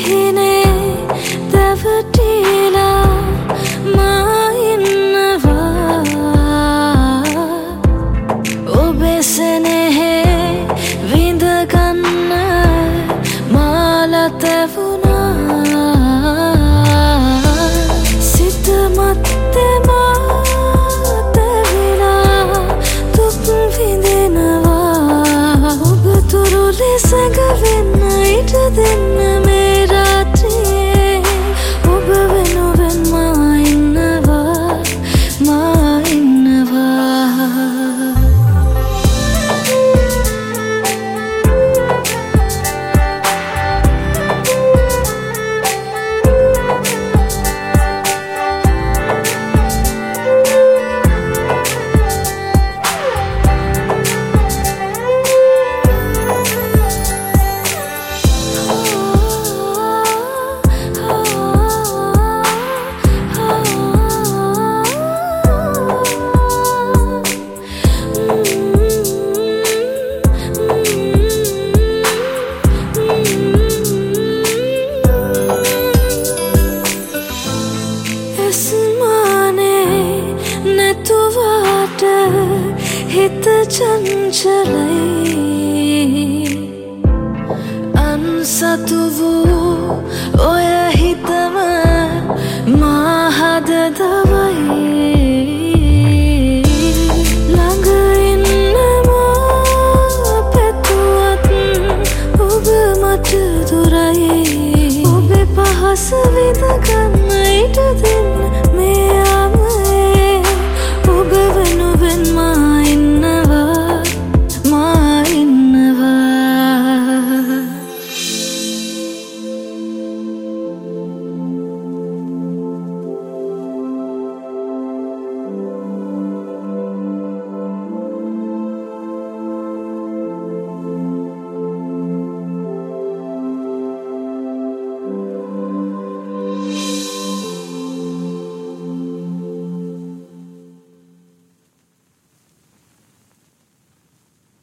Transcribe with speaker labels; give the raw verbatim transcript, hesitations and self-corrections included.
Speaker 1: සිහිනේ දැවටිලා මා ඉන්නවා ඔබේ සෙනෙහේ විඳගන්න මාලා තැවුණා සිත මත්තේ මා තැවිලා දුක් විඳිනවා ඔබ තුරු ලෙස ගවෙන්න ඉඩ දෙන්න මේ රාත්‍රියේ ඔබ වෙනුවෙන් මා ඉන්නවා මා ඉන්නවා හිත චංචලයි අන්සතු වූ ඔය හිතම මා හද දවයි ළඟ ඉන්න මා පැතුවත් ඔබ මට දුරයි ඔබේ පහස විඳගන්න ඉඩ දෙන්න මේ